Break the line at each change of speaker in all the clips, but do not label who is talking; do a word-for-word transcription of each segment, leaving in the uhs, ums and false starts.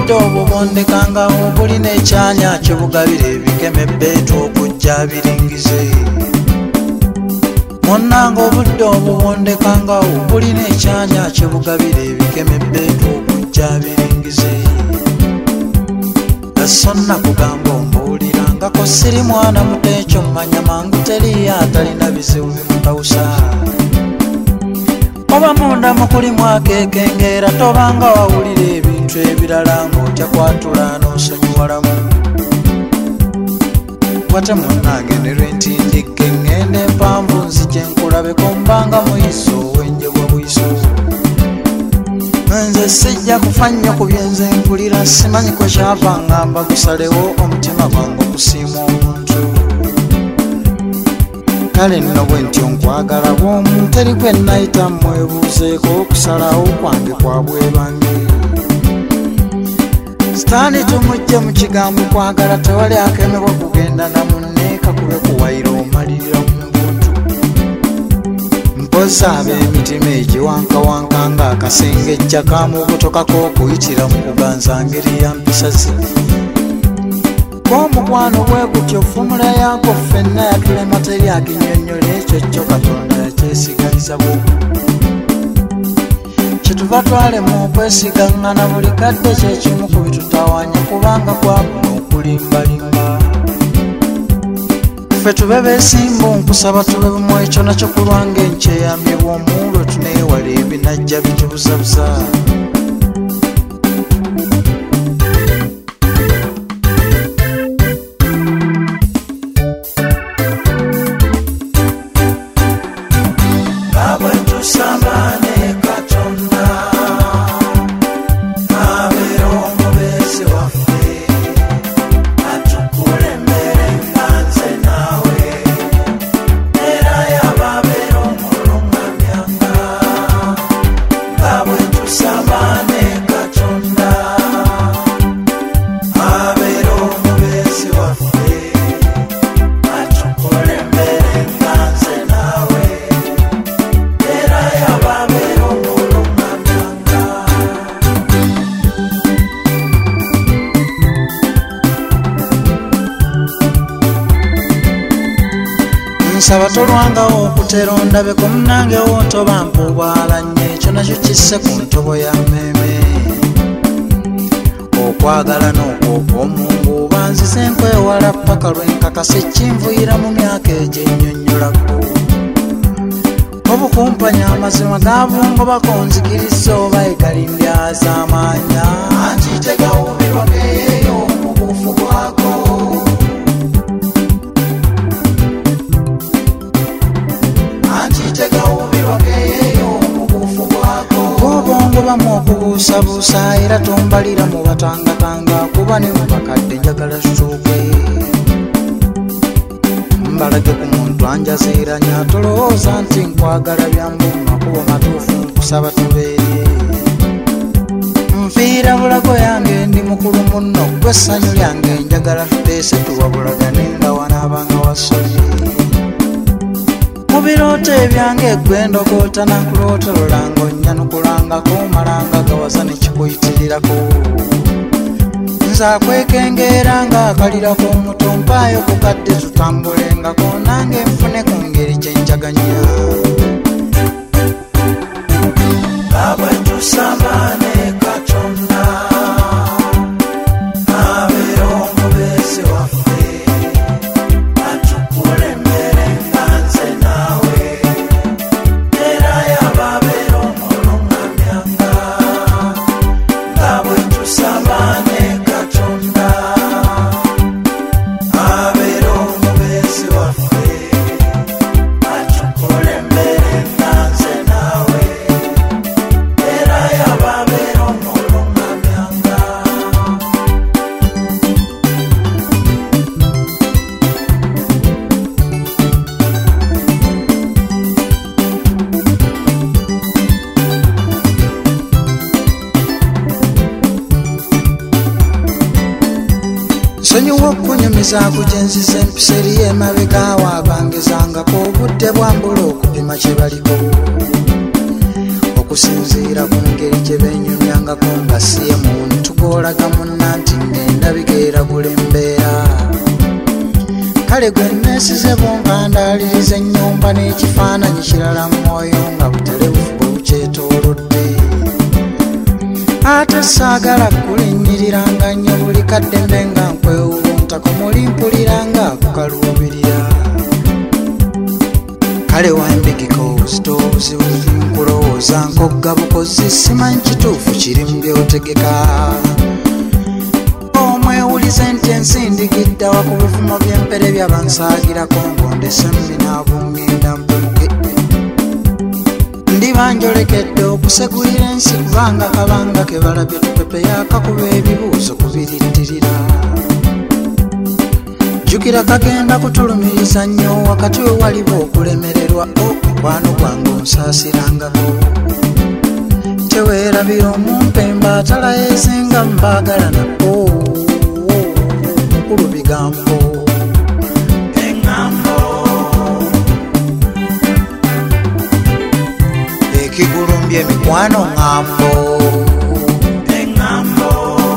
obudde obubondekanga obulina ekyanya kyebugabira ebikeme bbeetu okujja biringize Monnanga obudde obubondekanga obulina ekyanya kyebugabira ebikeme bbeetu okujja biringize Gasonna kugamba ombuulirangako siri mwana muto ekyo mmanya mangu teriyo atalina bizibu bimukawusa Oba munda mukulimu akekengera tobanga wawulira ebintu ebirala ng'otya kwatula n'osonyiwalamu Wate munnange ne lwentindike ngende empanvu nzije nkulabeko mbanga muyiso ow'enjebwa bwiso Nze sijja kufa nnyo ku byenze mpulira simanyi kwe kyava ngamba gusalewo omutima gwange okusiima omuntu Kale nno bwe ntyo nkwagala bw'omu teri kwe nayita mwebuuzeeko okusalawo kwange kwa bwebange Sitaani tumujje mu kigambo kwagala tewali akemebwa kugenda na munne kakube kuwayira omalirira mu mbuntu Mpoza ab'emitima egiwankawanka ng'akasengejja kaamubutokako okuyitira mu kuganza ngeri ya mpisa ze Omukwano bwe gutyo ffumula yaako ffenna yatulema teri akinnyonnyola ekyo kyo Katonda yakyesigaliza bubu Kyetuva twalema okwesigaŋŋana buli kadde kyekimu ku bitutawaanya kubanga kwabuna okulimbalimba Ffe tube beesimba nkusaba tube bumu ekyo nakyo kulwanga enkyeyamye bw'omuwulo tuneewala ebinajja bitubuzabuza Nsaba tolwangawo okutera ondabeko munnange wotoba mpubwalanye ekyo nakyo kisse ku ntobo ya mmeme Okwagala n'okw'omungu banzize nkwewala ppaka lwenkakasa ekinvuyira mu myaka egyennyonnyolako Obukumpanya amazima gabungobako nzikiriza oba egalindyaza amaanya Anti tegawumirwa geeyo mu bufu bwako Obwongo bamu okubuusabuusa era tombalira mu batangatanga kuba ne mu bakadde njagala tutuuke Mbalage ku muntu anjaziiranya tolowooza nti nkwagala byambu makubo matuufu nkusaba tubeerye Nfiira bulago yange ndi mukulu munno gwe ssanyu lyange njagala tuteese tuwabulagane nga wanaabanga wasolye Mubirooto ebyange gwe ndogoota nakulootolola ng'onnyanukulangako malanga gawaza ne kikuyitirirako Nze akwekengeera ng'akalira k'omuto mpaayo ku kadde tutambulengako nange nfune ku ngeri gye njaganya Babwe tusambane Katonda abeera omubeezi waffe atukulembere nga nze naawe era yababeera omulungamyanga Babwe tusambane Katonda abeera omubeezi waffe atukulembere nga nze naawe era yababeera omulungamyanga Nsonyiwa okunyumiza kujenziza empisa eri emabega waabangezangako obudde bwambula okupima kye baliko okusinziira ku ngeri gye benyumyangako nga siye muntu gw'olaga munna nti ng'endabika eragula embeera. Kale gwe neesize bunkandaaliriza ennyumba n'ekifaananyi kirala mu mwoyo nga buterebufu bwe bukyetoolodde. Ate saagala kulinnyiriranga nnyo buli kaddembe nga nkwewuunta ku muli mpuliranga kukaluubirira. Kale wambigiko obuzito obuzibu nkulowooza nkogga bukozi simanyi kituufu kiri mu byotegeka. Omwewulize nti ensindigiddawa ku bivumo by'empere byabansaagirako ngondese mminaabungenda mpemuke. Ndiba njolekedde okusegulira ensi kubanga kabanga ke balabye tupepe yakakuba ebibuuzo kubirittirira. Jjukira kagenda kutulumiriza nnyo wakati we waliwo okulemererwa omukwano gwange onsaasirangako. Teweerabira omumpemba atala yeezenga mbaagala nako mukulu bigambo. Eŋŋambo ekigulumbye emikwano ŋŋambo. Eŋŋambo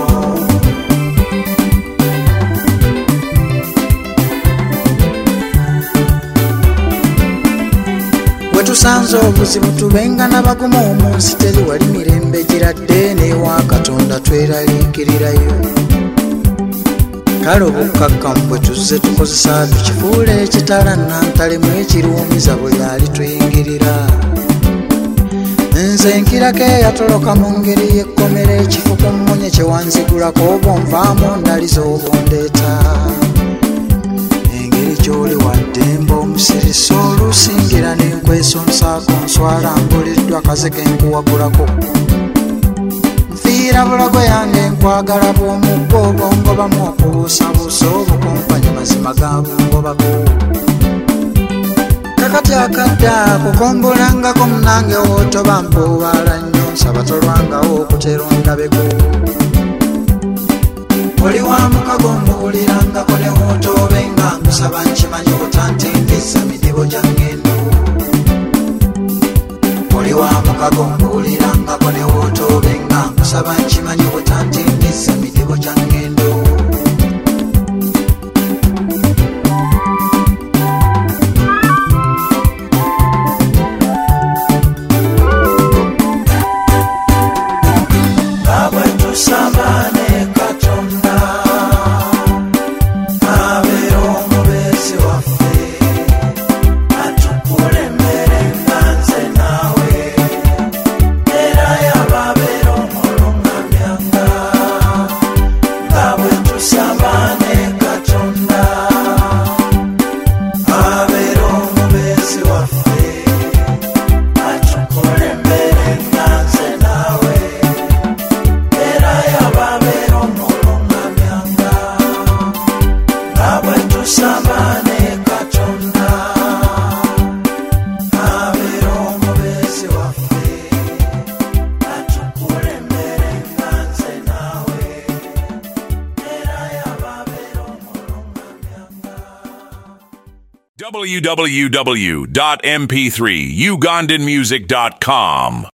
wetusanze obuzibu tubenga n'abagumu omunsi teri wali mirembe giradde n'ewa Katonda tweraliikirirayo. Kale obukkakkamu bwe tuzze tukozesa tukifuule ekitala nnantalemu ekiruumiza buli alituyingirira. Nze nkirako eyatoloka mu ngeri y'ekkomera ekifu ku mmunye kye wanzigulako obwonvaamu ndaliza obwondeeta. Engeri gy'oli waddemba omusirisa olusingira n'enkweso nsaako nswala mbuliddwa kaze ke nkuwagulako. Nfiira bulago yange nkwagala bw'omuggo obwongobamu okubuusabuusa obukumpanya mazima ga bungobako. Kakati akadda kukombolangako munange wootoba mpuubaala nnyo nsaba tolwangawo okutera ondabeko. Oli wa mukago mbuulirangako ne wootobenga nkusaba nkimanyi obutantindiza midibo gya ngendo. Oli wa mukago mbuulirangako ne wootobenga nkusaba nkimanyi obutantindiza midibo gya ngendo.
w w w dot m p three ugandan music dot com